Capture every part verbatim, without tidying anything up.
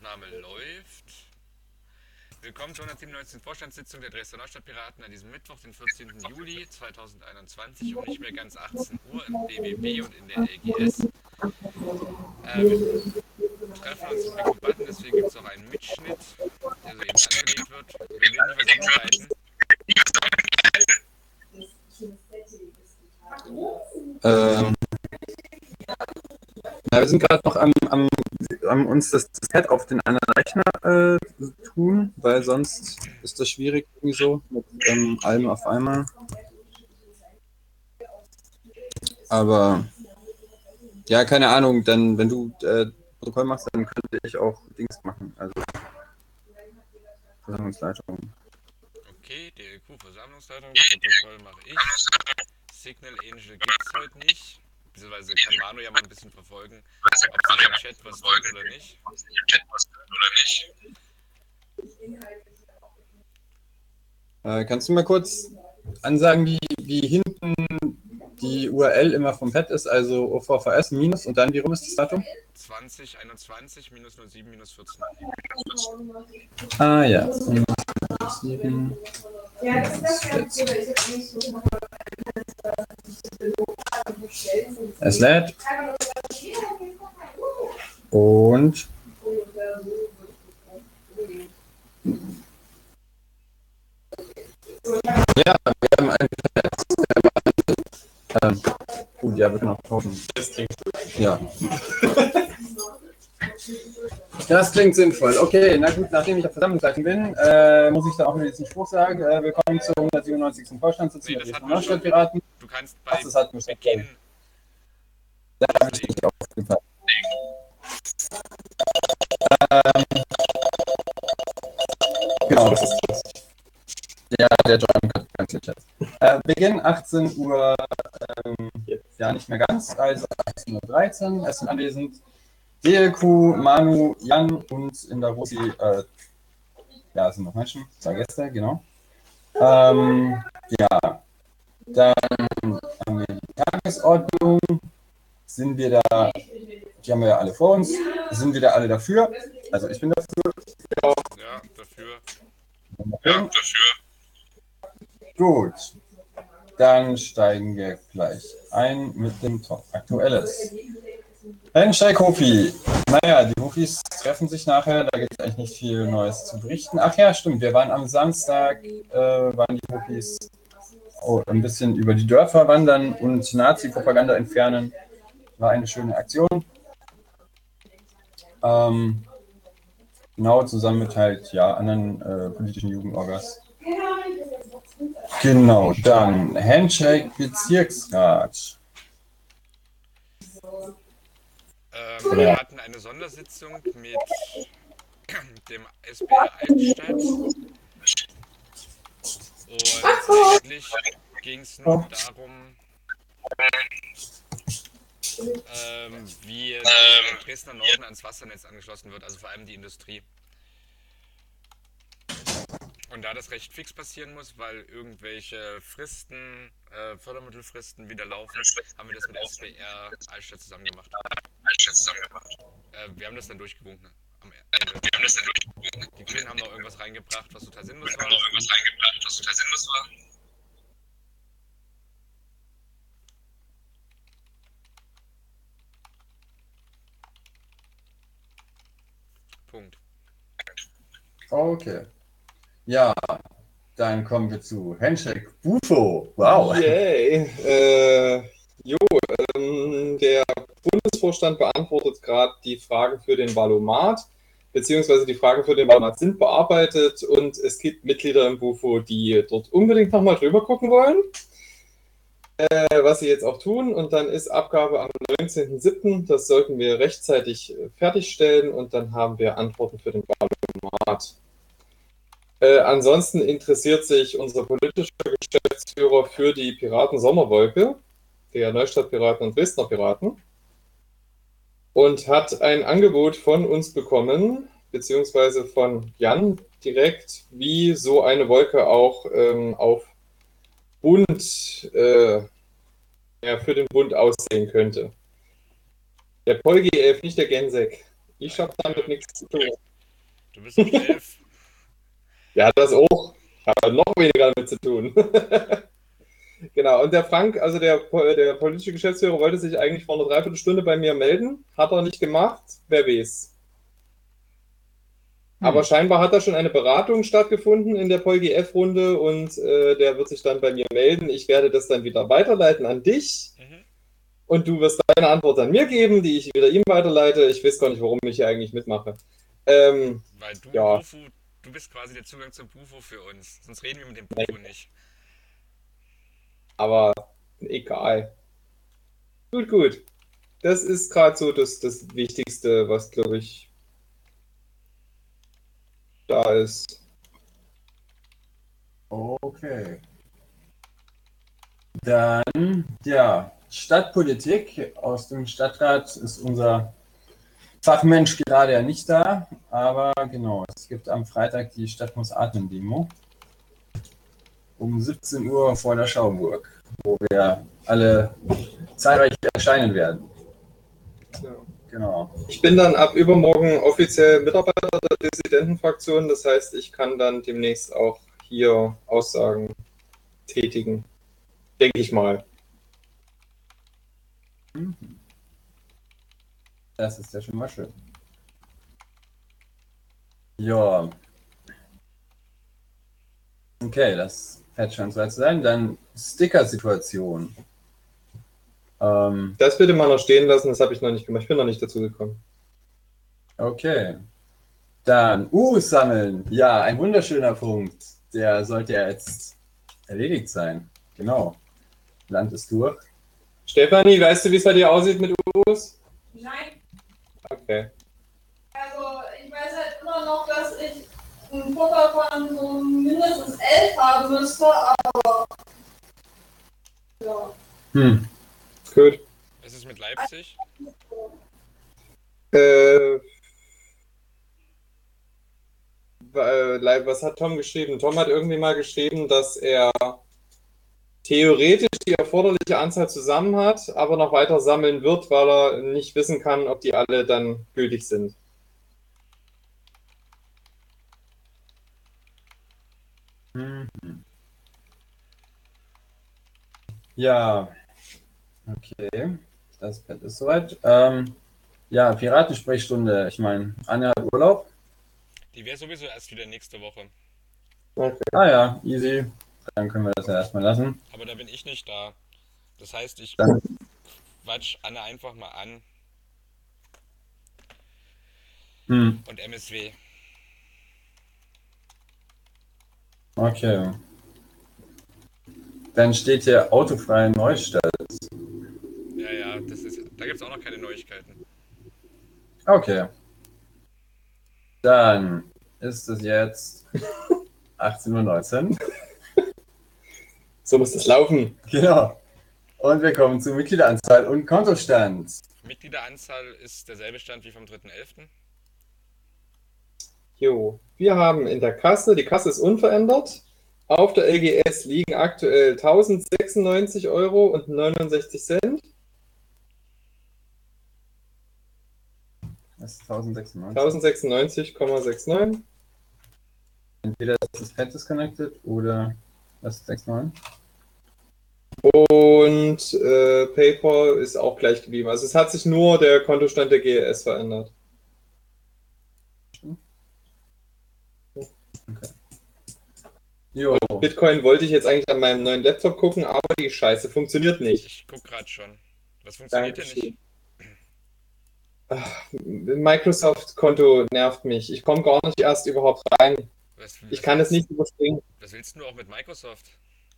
Aufnahme läuft. Willkommen zur hundertsiebenundneunzigsten Vorstandssitzung der Dresdner Neustadtpiraten an diesem Mittwoch, den vierzehnten Juli zweitausendeinundzwanzig um nicht mehr ganz achtzehn Uhr im B W B und in der L G S. Äh, wir treffen uns im Big Blue Button, deswegen gibt es auch einen Mitschnitt, der soeben angelegt wird. Wir bilden die Versammlung leiten. Ähm, ja, wir sind gerade noch am, am, am uns das, das Pad auf den anderen Rechner äh, tun, weil sonst ist das schwierig irgendwie so mit ähm, allem auf einmal. Aber ja, keine Ahnung, dann wenn du äh, Protokoll machst, dann könnte ich auch Dings machen, also Versammlungsleitung. Okay, D L Q-Versammlungsleitung, Protokoll mache ich. Signal Angel gibt es heute nicht. Beziehungsweise kann Manu ja mal ein bisschen verfolgen, ob sich im Chat was tut oder nicht. Äh, kannst du mal kurz ansagen, wie, wie hinten die U R L immer vom Pad ist, also O V V S minus und dann wie rum ist das Datum? zwanzig einundzwanzig minus null sieben minus vierzehn. Ah ja. sieben. Es lädt. Und ja, wir haben ein ähm, gut, ja, wir können auch tauschen. Das klingt ja. Das klingt sinnvoll. Okay, na gut, nachdem ich auf Versammlungsleitung bin, äh, muss ich da auch wieder diesen Spruch sagen. Äh, willkommen zur hundertsiebenundneunzigsten Vorstandssitzung Nee, der das Dresdner hatten wir schon. Neustadtpiraten. Du kannst bei Ach, das hat mich Beginn Da habe ich loslegen. nicht aufgepasst. Ähm, genau, das ist das. Ja, der John hat ganz Chat. Äh, Beginn achtzehn Uhr, ähm, ja nicht mehr ganz, also achtzehn Uhr dreizehn. Es sind anwesend D L Q, Manu, Jan und in der Rosi, äh, ja, es sind noch Menschen, zwei Gäste, genau. Ähm, ja, dann haben wir die Tagesordnung. Sind wir da, die haben wir ja alle vor uns, sind wir da alle dafür? Also ich bin dafür. Ja, dafür. Ja, dafür. Gut, dann steigen wir gleich ein mit dem Top Aktuelles. Handshake Hofi. Naja, die Hofis treffen sich nachher, da gibt es eigentlich nicht viel Neues zu berichten. Ach ja, stimmt, wir waren am Samstag, äh, waren die Hofis oh, ein bisschen über die Dörfer wandern und Nazi-Propaganda entfernen. War eine schöne Aktion. Ähm, genau, zusammen mit halt, ja, anderen äh, politischen Jugendorgas. Genau, dann Handshake Bezirksrat. Ähm, wir hatten eine Sondersitzung mit dem S B R Albstadt. Und eigentlich ging es nur darum, ähm, wie der Dresdner Norden ans Wassernetz angeschlossen wird, also vor allem die Industrie. Und da das recht fix passieren muss, weil irgendwelche Fristen, äh, Fördermittelfristen wieder laufen, haben wir das mit S B R Albstadt zusammen gemacht. Äh, wir haben das dann durchgewunken am Ende. Die Grünen haben noch irgendwas reingebracht, was total sinnlos war. Punkt. Okay. Ja, dann kommen wir zu Handshake Bufo. Wow. Yay. Äh, jo, ähm, der Bundesvorstand beantwortet gerade die Fragen für den Valomat, beziehungsweise die Fragen für den Valomat sind bearbeitet und es gibt Mitglieder im Bufo, die dort unbedingt nochmal drüber gucken wollen, äh, was sie jetzt auch tun. Und dann ist Abgabe am neunzehnten siebten Das sollten wir rechtzeitig fertigstellen und dann haben wir Antworten für den Valomat. Äh, ansonsten interessiert sich unser politischer Geschäftsführer für die Piraten-Sommerwolke, der Neustadt-Piraten und Dresdner Piraten, und hat ein Angebot von uns bekommen, beziehungsweise von Jan direkt, wie so eine Wolke auch ähm, auf Bund, äh, ja, für den Bund aussehen könnte. Der Polgi elf, nicht der Gensek. Ich habe damit nichts zu tun. Du bist auf elf. Ja, das auch. Hat noch weniger damit zu tun. Genau, und der Frank, also der, der politische Geschäftsführer, wollte sich eigentlich vor einer Dreiviertelstunde bei mir melden. Hat er nicht gemacht, wer weiß. Hm. Aber scheinbar hat da schon eine Beratung stattgefunden in der PolGF-Runde und äh, der wird sich dann bei mir melden. Ich werde das dann wieder weiterleiten an dich Mhm. und du wirst deine Antwort an mir geben, die ich wieder ihm weiterleite. Ich weiß gar nicht, warum ich hier eigentlich mitmache. Ähm, Weil du, Ja. Bufo, du bist quasi der Zugang zum Bufo für uns. Sonst reden wir mit dem Bufo nicht. aber egal. Gut, gut. Das ist gerade so das, das Wichtigste, was, glaube ich, da ist. Okay. Dann, ja, Stadtpolitik. Aus dem Stadtrat ist unser Fachmensch gerade ja nicht da, aber genau, es gibt am Freitag die Stadt muss atmen Demo um siebzehn Uhr vor der Schauburg, wo wir alle zahlreich erscheinen werden. Ja. Genau. Ich bin dann ab übermorgen offiziell Mitarbeiter der Dissidentenfraktion. Das heißt, ich kann dann demnächst auch hier Aussagen tätigen. Denke ich mal. Das ist ja schon mal schön. Ja. Okay, das hätte schon soweit zu sein. Dann Sticker-Situation. Ähm, Das bitte mal noch stehen lassen, das habe ich noch nicht gemacht. Ich bin noch nicht dazu gekommen. okay. Dann U sammeln. Ja, ein wunderschöner Punkt. Der sollte ja jetzt erledigt sein. Genau. Land ist durch. Stefanie, weißt du, wie es bei dir aussieht mit U Us? Nein, Okay. also ich weiß halt immer noch, dass ich ein Futter von so mindestens elf haben müsste, aber ja. Hm. Gut. Was ist mit Leipzig? Äh, was hat Tom geschrieben? Tom hat irgendwie mal geschrieben, dass er theoretisch die erforderliche Anzahl zusammen hat, aber noch weiter sammeln wird, weil er nicht wissen kann, ob die alle dann gültig sind. Mhm. Ja. Okay. Das Pad ist soweit. Ähm, ja, Piratensprechstunde. Ich meine, Anja hat Urlaub. Die wäre sowieso erst wieder nächste Woche. Okay. Ah ja, easy. Dann können wir das ja erstmal lassen. Aber da bin ich nicht da. Das heißt, ich Dann, quatsch Anne einfach mal an hm, und M S W. okay. Dann steht hier autofreie Neustadt. Ja, ja, das ist. Da gibt es auch noch keine Neuigkeiten. Okay. Dann ist es jetzt achtzehn Uhr neunzehn. So muss das laufen. Genau. Und wir kommen zur Mitgliederanzahl und Kontostand. Mitgliederanzahl ist derselbe Stand wie vom dritten elften Jo, wir haben in der Kasse, die Kasse ist unverändert. Auf der L G S liegen aktuell tausendsechsundneunzig Euro und neunundsechzig Cent. Das ist tausendsechsundneunzig. tausendsechsundneunzig Komma neunundsechzig. Entweder ist das Pad disconnected oder das ist sechs neun. Und äh, PayPal ist auch gleich geblieben. Also es hat sich nur der Kontostand der G S verändert. Okay. Jo. Bitcoin wollte ich jetzt eigentlich an meinem neuen Laptop gucken, aber die Scheiße funktioniert nicht. Ich guck gerade schon. Was funktioniert denn nicht? Ach, Microsoft-Konto nervt mich. Ich komme gar nicht erst überhaupt rein. Was, Ich was kann es willst- nicht überspringen. Was willst du auch mit Microsoft?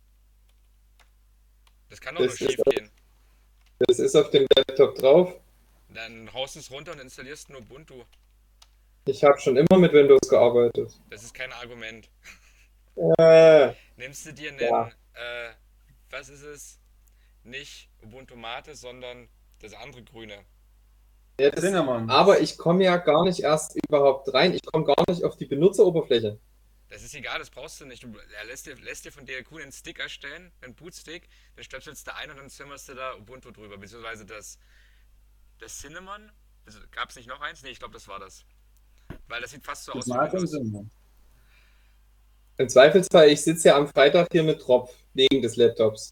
Das kann doch Das nur ist- schief gehen. Das ist auf dem Laptop drauf. Dann haust du es runter und installierst nur Ubuntu. Ich habe schon immer mit Windows gearbeitet. Das ist kein Argument. Äh, Nimmst du dir einen, Ja. äh, was ist es? Nicht Ubuntu Mate, sondern das andere grüne. ja, das, Cinnamon. aber ich komme ja gar nicht erst überhaupt rein. Ich komme gar nicht auf die Benutzeroberfläche. Das ist egal, das brauchst du nicht. Du er lässt dir, lässt dir von D L Q einen Stick erstellen, einen Bootstick, dann stöpselst du ein und dann zimmerst du da Ubuntu drüber. Beziehungsweise das, das Cinnamon. Also, gab es nicht noch eins? Nee, ich glaube, das war das. Weil das sieht fast so Das aus wie macht Windows. Sinn. Im Zweifelsfall, ich sitze ja am Freitag hier mit Tropf wegen des Laptops.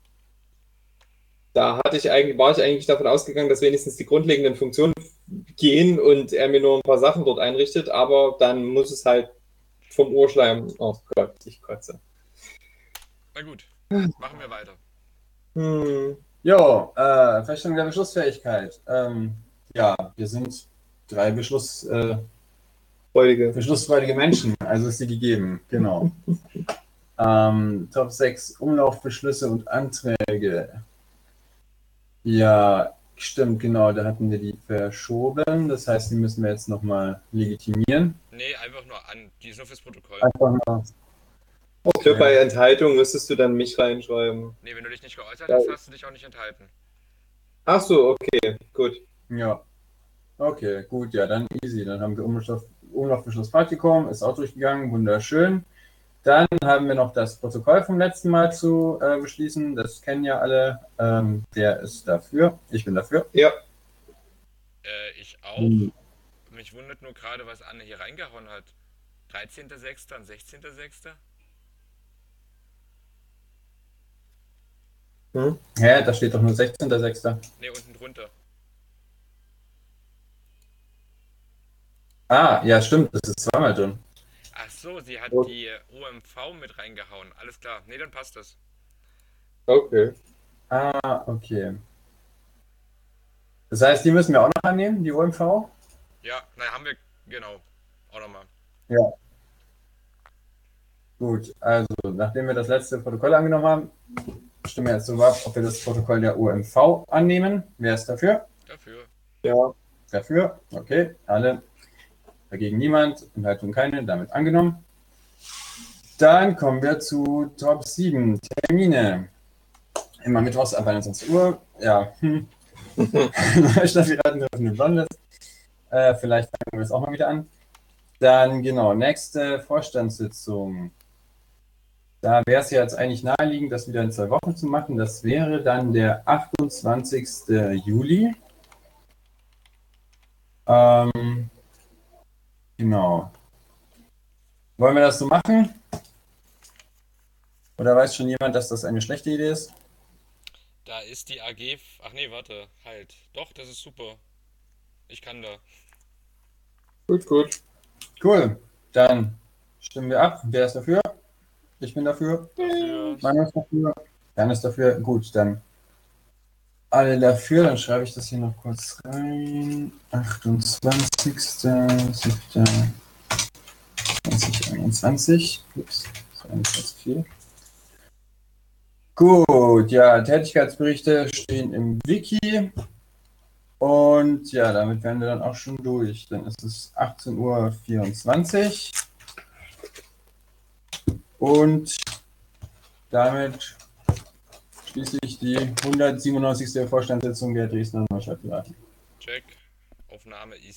Da hatte ich eigentlich, war ich eigentlich davon ausgegangen, dass wenigstens die grundlegenden Funktionen gehen und er mir nur ein paar Sachen dort einrichtet, aber dann muss es halt vom Urschleim. Oh Gott, ich kotze. Na gut, machen wir weiter. Hm. Jo, äh, Feststellung der Beschlussfähigkeit. Ähm, ja, wir sind drei Beschluss, äh, Freudige. beschlussfreudige Menschen, also ist sie gegeben, genau. ähm, Top sechs Umlaufbeschlüsse und Anträge. Ja, stimmt, genau, da hatten wir die verschoben. Das heißt, die müssen wir jetzt nochmal legitimieren. Nee, einfach nur an. Die ist nur fürs Protokoll. Einfach mal. Okay, bei Enthaltung müsstest du dann mich reinschreiben. Nee, wenn du dich nicht geäußert hast, hast du dich auch nicht enthalten. Ach so, okay, gut. Ja. Okay, gut, ja, dann easy. Dann haben wir Umlauf, Umlaufbeschluss Praktikum, ist auch durchgegangen, wunderschön. Dann haben wir noch das Protokoll vom letzten Mal zu äh, beschließen. Das kennen ja alle. Ähm, der ist dafür. Ich bin dafür. Ja. Äh, ich auch. Hm. Mich wundert nur gerade, was Anne hier reingehauen hat. dreizehnter sechster und sechzehnter sechster Hm? Hä, da steht doch nur sechzehnter sechster Ne, unten drunter. Ah, ja, stimmt, das ist zweimal drin. Ach so, sie hat Oh. die O M V mit reingehauen. Alles klar. Ne, dann passt das. Okay. Ah, okay. Das heißt, die müssen wir auch noch annehmen, die O M V? Ja, nein, haben wir, genau. Auch nochmal. Ja. Gut, also nachdem wir das letzte Protokoll angenommen haben, stimmen wir jetzt so ab, ob wir das Protokoll der O M V annehmen. Wer ist dafür? Dafür. Ja. Dafür? Okay, alle. Dagegen niemand, Enthaltung keine, damit angenommen. Dann kommen wir zu Top sieben, Termine. Immer mittwochs ab einundzwanzig Uhr. Ja, hm. Stadtpiraten dürfen eine Blondes. Äh, vielleicht fangen wir es auch mal wieder an. Dann, genau, nächste Vorstandssitzung. Da wäre es ja jetzt eigentlich naheliegend, das wieder in zwei Wochen zu machen. Das wäre dann der achtundzwanzigste Juli. Ähm, genau. Wollen wir das so machen? Oder weiß schon jemand, dass das eine schlechte Idee ist? Da ist die A G. f- Ach nee, warte. Halt. Doch, das ist super. Ich kann da. Gut, gut. Cool. Dann stimmen wir ab. Wer ist dafür? Ich bin dafür. Dafür. Manu ist dafür. Jan ist dafür. Gut, dann alle dafür. Dann schreibe ich das hier noch kurz rein. achtundzwanzigster siebter zweitausendeinundzwanzig. Ups, das war nicht ganz viel. Gut, ja, Tätigkeitsberichte stehen im Wiki. Und ja, damit wären wir dann auch schon durch. Dann ist es achtzehn Uhr vierundzwanzig. Und damit schließe ich die hundertsiebenundneunzigste Vorstandssitzung der Dresdner Neustadt-Piraten. Check. Aufnahme ist